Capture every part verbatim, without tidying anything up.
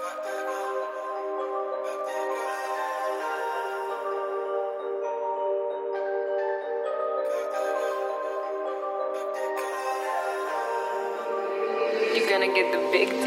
You're gonna get the big D.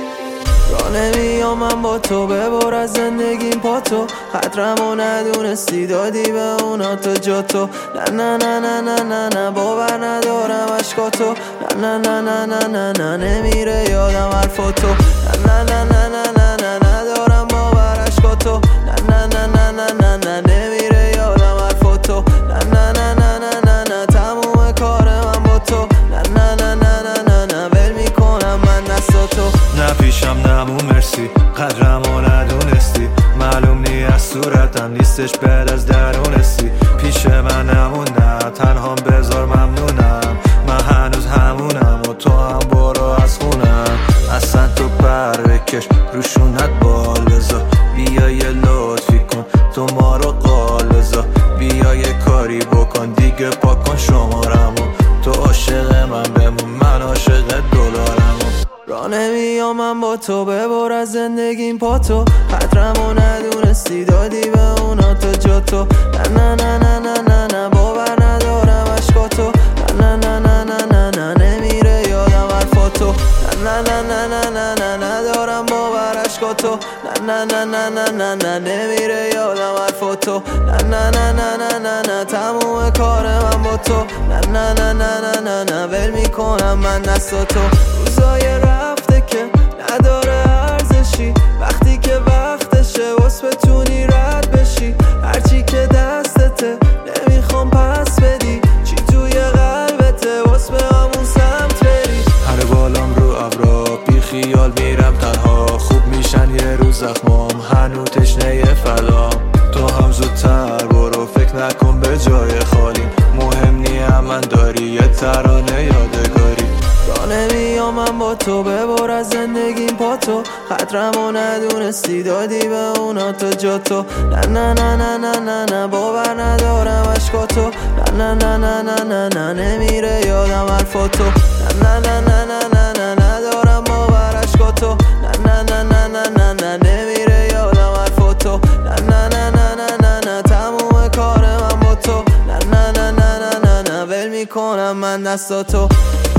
را نمیام من با تو ببر از زندگیم پا تو خطرمو ندونستی دادی به اونا تا جا تو نه نه نه نه نه نه نه باور ندارم عشقا تو نه نه نه نه نه نه نه نمیره یادم حرفا تو نه نه نه نه نه نه نه ندارم باور عشقا تو نه نه نه نه نه نه نه نمیره یادم حرفا تو نه نه نه نه نه نه نه تموم کار من با تو نه نه نه نه نه نه نه ول میکنم من دستا تو نه پیشم نمون مرسی قدرمو ندونستی معلوم نی از صورتم نیستش بعد از درونستی پیش من نموندم تنهام بذار ممنونم من هنوز همونم و تو هم برو از خونم اصلا تو پر بکش روشونت بال بذار بیا یه لطفی کن تو ما رو قال بذار بیا یه کاری بکن دیگه پاکن شمارمو تو عاشق من بمون من عاشق دلارمو را نمیام من با تو ببر از زندگیم پا تو خطرمو ندونستی دادی به اونا تا جا تو نه نه نه نه نه نه نه باور ندارم عشقا تو نه نه نه نه نه نه نه نمیره یادم حرفا تو نه نه نه نه نه نه نه ندارم باور عشقا تو نه نه نه نه نه نه نه نمیره یادم حرفا تو نه نه نه نه نه نه نه تموم کار من با تو نه نه نه نه نه نه نه ول میکنم من دستا تو روزای رفته که نداره ارزشی وقتی که وقتشه واس بتونی رد بشی هرچی که دستته نمیخوام پس بدی چی توی قلبته واس به همون سمت بری هر بالام رو ابرا بی خیال میرم تنها خوب میشن یه روز زخمام هنو تشنه فدا تو هم زودتر برو فکر نکن به جای خالی مهم نیم من داری یه ترانه یادگاری را نمیام من با تو ببر از زندگیم پا تو خطرمو ندونستی دادی به اونا تا جا تو نه نه نه نه نه نه نه باور ندارم عشقا تو نه نه نه نه نه نه نه نمیره یادم حرفا تو نه نه نه نه نه نه نه ندارم باور عشقا تو نه نه نه نه نه نه نه نمیره یادم حرفا تو نه نه نه نه نه نه نه تموم کار من با تو نه نه نه نه نه نه نه ول میکنم من دستا تو